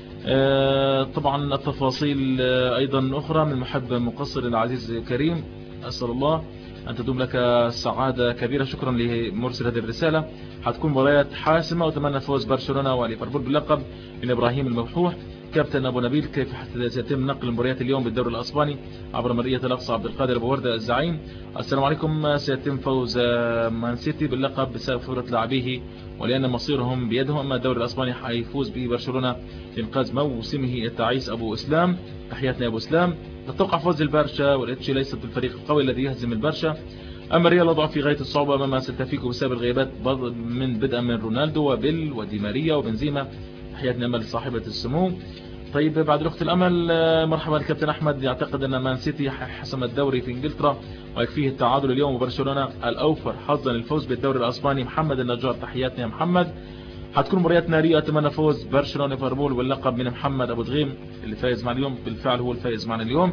طبعا التفاصيل أيضا أخرى من محب مقصر العزيز كريم. أسأل الله أن تدوم لك سعادة كبيرة. شكرا لمرسل هذه الرسالة. حتكون مباريات حاسمة، وأتمنى فوز برشلونة وليفربول باللقب. من إبراهيم المبحوح. كابتن أبو نبيل، كيف سيتم نقل مباريات اليوم بالدوري الأسباني عبر مرئية الأقصى؟ عبد القادر أبو وردة الزعيم. السلام عليكم. سيتم فوز مان سيتي باللقب بسبب خبرة لاعبيه ولأن مصيرهم بيدهم. أما الدوري الأسباني حيفوز به برشلونة لإنقاذ موسمه التعيس. أبو إسلام، تحياتنا يا أبو إسلام. نتوقع فوز البرشا، والإتشي ليست بالفريق القوي الذي يهزم البرشا. أما الريال وضع في غاية الصعوبة أمام سلتافيكو بسبب الغيابات من بدءا من رونالدو وبيل ودي ماريا وبنزيما. تحياتنا أمل صاحبة السمو. طيب بعد الوقت الأمل، مرحبا الكابتن أحمد. يعتقد أن مان سيتي حسم الدوري في إنجلترا ويكفيه التعادل اليوم، وبرشلونة الأوفر حظا للفوز بالدوري الأسباني. محمد النجار، تحياتنا يا محمد. حتكون مباريات نارية، أتمنى فوز برشلونة ليفربول واللقب من محمد أبو دغيم اللي فايز معنا اليوم. بالفعل هو الفائز معنا اليوم.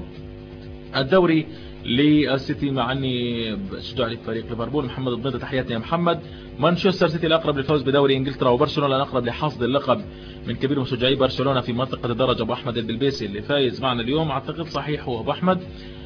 الدوري للسيتي مع اني بشجع لفريق ليفربول. محمد الضيدة، تحياتي يا محمد. مانشستر سيتي الأقرب للفوز بدوري إنجلترا، وبرشلونة الأقرب لحصد اللقب من كبير مشجعي برشلونة في منطقة الدرجة. أبو أحمد البلبيسي اللي فايز معنا اليوم، أعتقد صحيح هو أبو أحمد.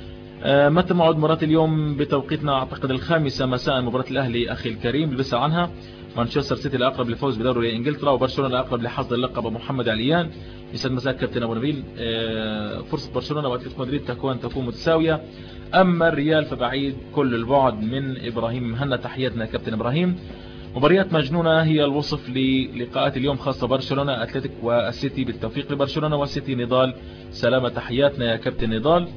متى موعد مباراة اليوم بتوقيتنا؟ أعتقد 5 مساء مباراة الأهلي أخي الكريم لبسها عنها. مانشستر سيتي الأقرب للفوز بدوري إنجلترا، وبرشلونة الأقرب لحصد اللقب. أبو محمد عليان، يسعد مساك كابتن أبو نبيل. فرصة برشلونة وأتلتيكو مدريد تكون متساوية، أما الريال فبعيد كل البعد. من إبراهيم مهنا، تحياتنا كابتن إبراهيم. مباريات مجنونة هي الوصف للقاءات اليوم، خاصة برشلونة أتلتيك والسيتي. بالتوفيق لبرشلونة والسيتي. نضال سلامة، تحياتنا يا كابتن نضال.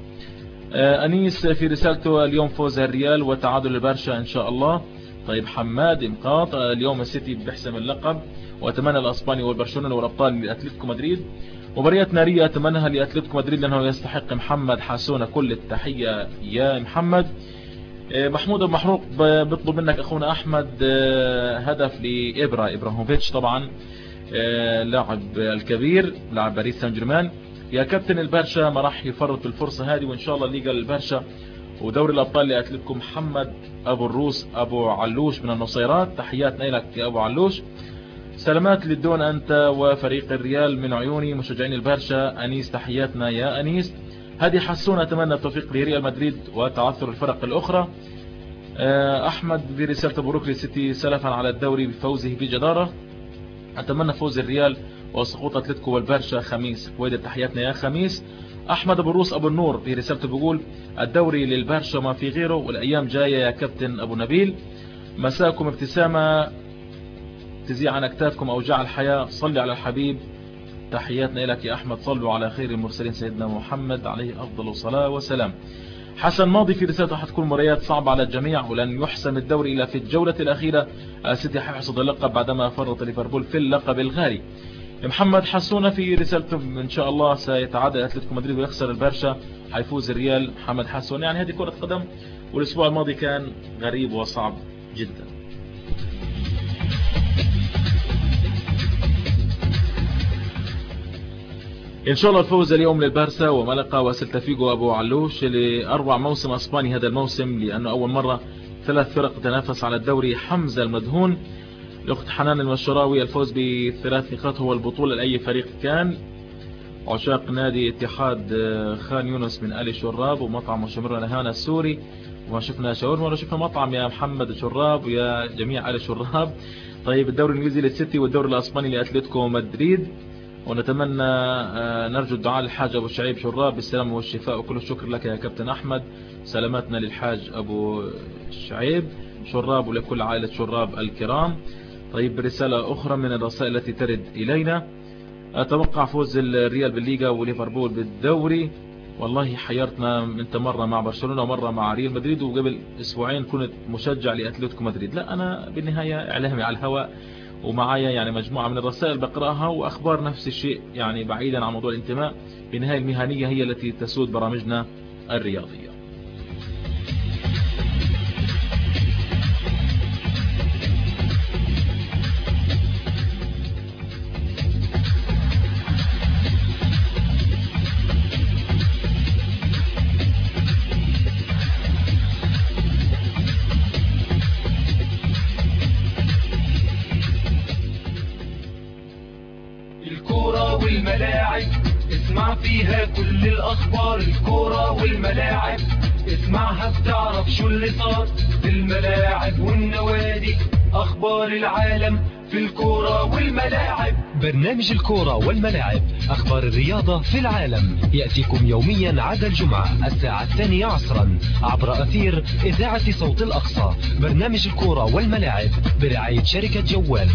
أنيس في رسالته اليوم فوز الريال وتعادل البرشا إن شاء الله. طيب حماد إمقاط، اليوم السيتي بيحسم اللقب، وأتمنى الأسباني والبرشلونة والأبطال لأتلتيكو مدريد. مباريات نارية أتمناها لأتلتيكو مدريد لأنه يستحق. محمد حسونة، كل التحية يا محمد. محمود أبو محروق بيطلب منك أخونا أحمد هدف لإبراهيموفيتش طبعا لاعب الكبير لاعب باريس سان جيرمان. يا كابتن البرشا ما راح يفرط الفرصة هذه، وإن شاء الله الليغا البرشا ودوري الأبطال لأتلتيكو. محمد أبو الروس أبو علوش من النصيرات، تحياتنا لك يا أبو علوش. سلامات للدون أنت وفريق الريال من عيوني مشجعين البرشا. أنيس تحياتنا يا أنيس. هذه حسون أتمنى التوفيق لريال مدريد وتعثر الفرق الأخرى. أحمد برسالة مبروك للسيتي سلفا على الدوري بفوزه بجدارة. أتمنى فوز الريال وسقوط أتلتيكو والبرشا. خميس كويد تحياتنا يا خميس. أحمد أبو الروس أبو النور في رسالته بيقول الدوري للبرشا ما في غيره والأيام جاية يا كابتن أبو نبيل. مساكم ابتسامة تزيع عن أكتافكم أوجاع الحياة. صلي على الحبيب. تحياتنا لك يا أحمد. صلوا على خير المرسلين سيدنا محمد عليه أفضل الصلاة والسلام. حسن ماضي في رسالته حتكون مباريات صعبة على الجميع ولن يحسم الدوري إلا في الجولة الأخيرة. السيتي حيحصد اللقب بعدما فرط ليفربول في اللقب الغالي. محمد حسونة في رسالته إن شاء الله سيتعادل أتلتيكو مدريد ويخسر البرشا، حيفوز الريال. محمد حسون يعني هذه كرة قدم، والأسبوع الماضي كان غريب وصعب جدا. إن شاء الله الفوز اليوم للبارسا وملقا وسيلتا فيغو أبو علوش لأروع موسم أسباني هذا الموسم، لأنه أول مرة 3 فرق تنافس على الدوري. حمزة المدهون. الأخت حنان المشراوي الفوز ب3 نقاط هو البطولة لأي فريق كان. عشاق نادي اتحاد خان يونس من آل شراب ومطعم وشمرنا نهانا السوري، وما شفنا شاورما ولا شفنا مطعم يا محمد شراب ويا جميع آل شراب. طيب الدوري الإنجليزي للسيتي والدوري الأسباني لأتلتيكو مدريد، ونتمنى نرجو الدعاء للحاج أبو شعيب شراب بالسلامة والشفاء. وكل الشكر لك يا كابتن أحمد. سلاماتنا للحاج أبو شعيب شراب ولكل عائلة شراب الكرام. طيب رسالة أخرى من الرسائل التي ترد إلينا. أتوقع فوز الريال بالليغا وليفربول بالدوري. والله حيرتنا انت مرة مع برشلونة ومرة مع ريال مدريد، وقبل أسبوعين كنت مشجع لأتلتيكو مدريد. لا أنا بالنهاية إعلامي على الهواء، ومعايا يعني مجموعة من الرسائل بقرأها وأخبار نفس الشيء، يعني بعيدا عن موضوع الانتماء. بالنهاية المهنية هي التي تسود برامجنا الرياضية. والملاعب اسمع فيها كل الأخبار. الكورة والملاعب اسمعها بتعرف شو اللي صار في الملاعب والنوادي. أخبار العالم في الكورة والملاعب. برنامج الكورة والملاعب، أخبار الرياضة في العالم، يأتيكم يوميا عدا الجمعة الساعة 2 عصرا عبر أثير إذاعة صوت الأقصى. برنامج الكورة والملاعب برعاية شركة جوال.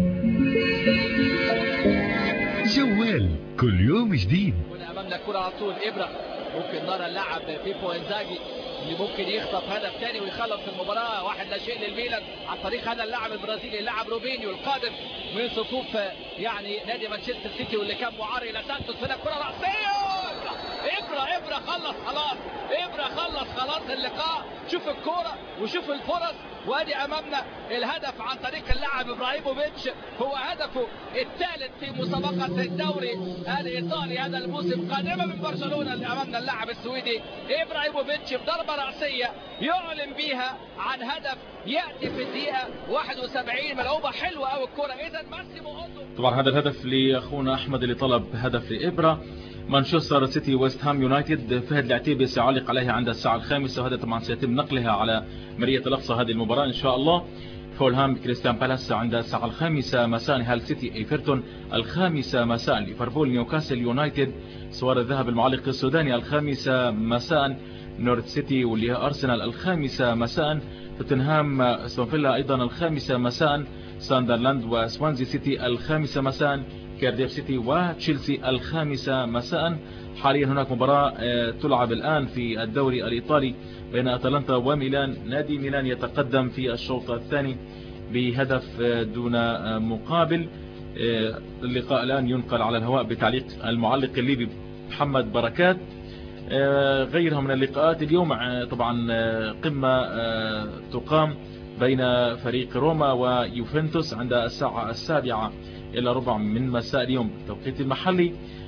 جوال كل يوم جديد. هنا امامنا كرة على طول إبرة، ممكن نرى اللاعب بيبو إنزاجي اللي ممكن يخطف هدف ثاني ويخلص المباراة. 1-0 للميلان عن طريق هذا اللاعب البرازيلي اللاعب روبينيو القادم من صفوف يعني نادي مانشستر سيتي واللي كان معار الى سانتوس. هنا كرة رأسية. إبرة خلص خلاص اللقاء. شوف الكرة وشوف الفرص، وادي امامنا الهدف عن طريق اللاعب ابراهيموفيتش. هو هدفه الثالث في مسابقة الدوري الايطالي هذا الموسم، قادمة من برشلونة. اللي امامنا اللاعب السويدي ابراهيموفيتش بضربة رأسية يعلن بيها عن هدف يأتي في الدقيقة 71. ملعوبة حلوة قوي الكرة. اذا ماسيمو اوتو. طبعا هذا الهدف لاخونا احمد اللي طلب هدف لإبرة. مانشستر سيتي ويست هام يونايتد، فهد العتيبي سيعلق عليها عند الساعة 5، وهذا طبعا سيتم نقلها على مرية الأقصى هذه المباراة إن شاء الله. فولهام كريستيان بالاس عند الساعة 5 مساء. هال سيتي ايفرتون 5 مساء. ليفربول نيوكاسل يونايتد سوار الذهب المعلق السوداني 5 مساء. نورث سيتي واللي هي أرسنال 5 مساء. توتنهام استون فيلا أيضا 5 مساء. ساندرلاند وسوانزي سيتي 5 مساء. كارديف سيتي وتشيلسي 5 مساء. حاليا هناك مباراة تلعب الآن في الدوري الإيطالي بين أتلانتا وميلان. نادي ميلان يتقدم في الشوط الثاني بهدف دون مقابل. اللقاء الآن ينقل على الهواء بتعليق المعلق الليبي محمد بركات. غيرها من اللقاءات. اليوم طبعا قمة تقام بين فريق روما ويوفنتوس عند الساعة 7:15 من مساء اليوم التوقيت المحلي.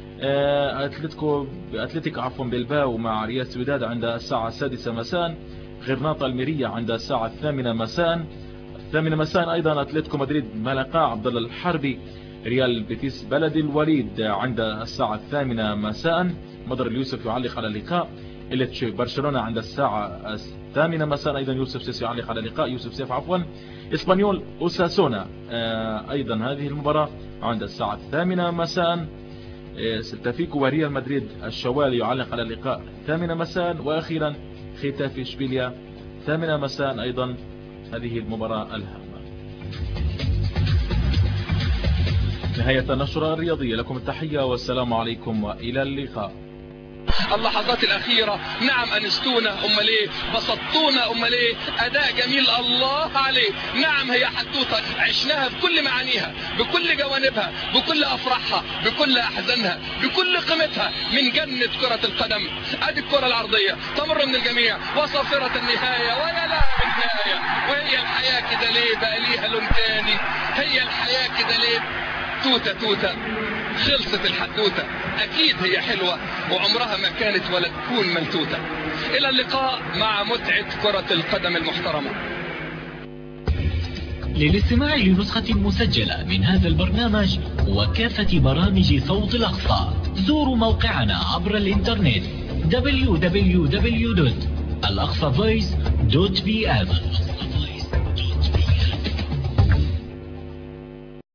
أتلتيك بلباو مع ريال سويداد عند الساعة 6 مساء. غرناطة الميرية عند الساعة 8 مساء. 8 مساء أيضا أتلتيكو مدريد ملقا عبد الله الحربي ريال بيتيس بلد الوليد عند الساعة 8 مساء. مضر اليوسف يعلق على اللقاء. إليتش برشلونة عند الساعة 8 مساء أيضا يوسف سيف يعلق على اللقاء. يوسف سيف عفوا. إسبانيول أوساسونا أيضا هذه المباراة عند الساعة 8 مساء. سلتافيكو وريال مدريد الشوالي يعلق على اللقاء 8 مساء. وأخيرا ختافي إشبيليا 8 مساء أيضا هذه المباراة الهامة. نهاية النشرة الرياضية، لكم التحية والسلام عليكم وإلى اللقاء. اللحظات الأخيرة نعم أنستونا أمال إيه، بسطونا أمال إيه، أداء جميل الله عليه. نعم هي حدوتة عشناها بكل معانيها بكل جوانبها بكل أفراحها بكل أحزانها بكل قيمتها من جنة كرة القدم. أدي الكرة العرضية تمر من الجميع وصافرة النهاية ويا لا النهاية. وهي الحياة كده ليه بقى ليها لون تاني؟ هي الحياة كده ليه توتة توتة خلصت الحدوتة. أكيد هي حلوة وعمرها ما كانت ولا تكون ملتوتة. إلى اللقاء مع متعة كرة القدم المحترمة. للاستماع لنسخة مسجلة من هذا البرنامج وكافة برامج صوت الأقصى زوروا موقعنا عبر الإنترنت www.alaqsavoice.bm.